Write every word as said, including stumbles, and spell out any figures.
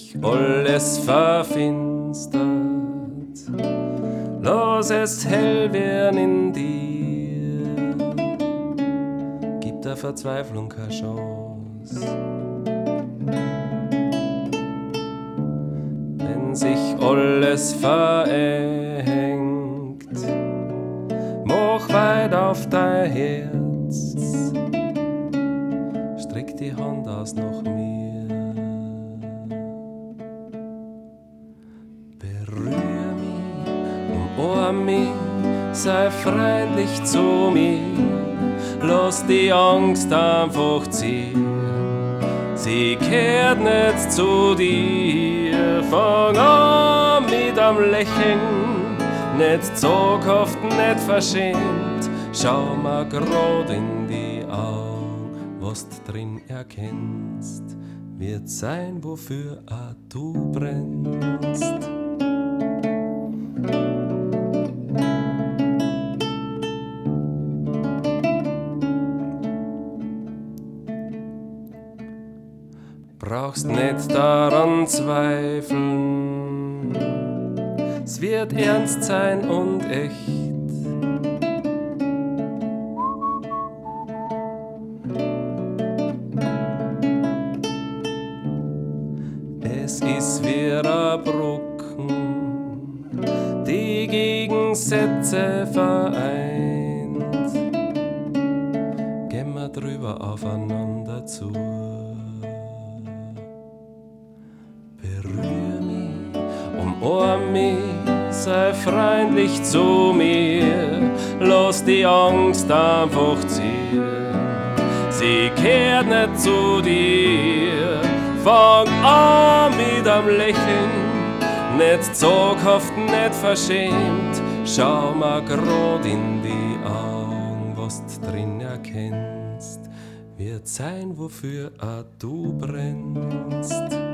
sich alles verfinstert, lass es hell werden in dir, gib der Verzweiflung keine Chance. Wenn sich alles verengt, mach weit auf dein Herz, streck die Hand aus nach mir. Berühr mich, umarm mich, sei freundlich zu mir, lass die Angst einfach ziehen, sie kehrt nicht zu dir. Fang an mit am Lächeln, nicht zaghaft, nicht verschämt, schau mir grad in die Augen, was du drin erkennst, wird sein, wofür auch du brennst. Brauchst nicht daran zweifeln, es wird ernst sein und echt. Es ist wie ein Brocken, die Gegensätze vereint. Gehen wir drüber aufeinander zu. Berühr mich, umarm mich, sei freundlich zu mir, lass die Angst einfach ziehen, sie kehrt nicht zu dir. Fang an mit am Lächeln, nicht zaghaft, nicht verschämt, schau mir grad in die Augen, was du drin erkennst, wird sein, wofür auch du brennst.